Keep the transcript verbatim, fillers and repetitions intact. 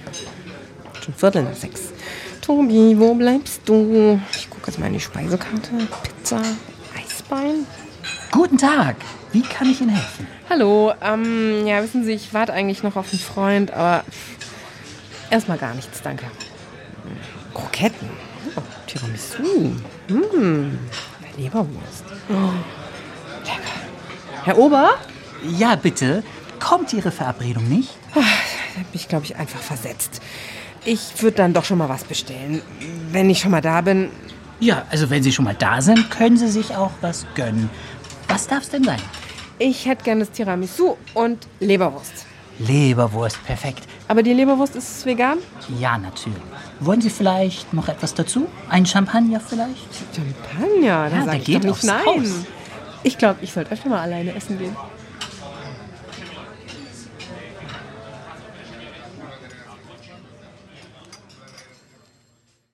Schon Viertel nach sechs. Tobi, wo bleibst du? Ich gucke jetzt mal in die Speisekarte. Pizza, Eisbein. Guten Tag, wie kann ich Ihnen helfen? Hallo, ähm, ja, wissen Sie, ich warte eigentlich noch auf einen Freund, aber erstmal gar nichts, danke. Kroketten, oh, Tiramisu, hm, Leberwurst. Oh, lecker. Herr Ober? Ja, bitte. Kommt Ihre Verabredung nicht? Da bin ich, glaube ich, einfach versetzt. Ich würde dann doch schon mal was bestellen. Wenn ich schon mal da bin. Ja, also wenn Sie schon mal da sind, können Sie sich auch was gönnen. Was darf's denn sein? Ich hätte gerne das Tiramisu und Leberwurst. Leberwurst, perfekt. Aber die Leberwurst ist vegan? Ja, natürlich. Wollen Sie vielleicht noch etwas dazu? Ein Champagner vielleicht? Champagner? Da Ja, sag der ich geht doch nicht aufs nein. Haus. Ich glaube, ich sollte öfter mal alleine essen gehen.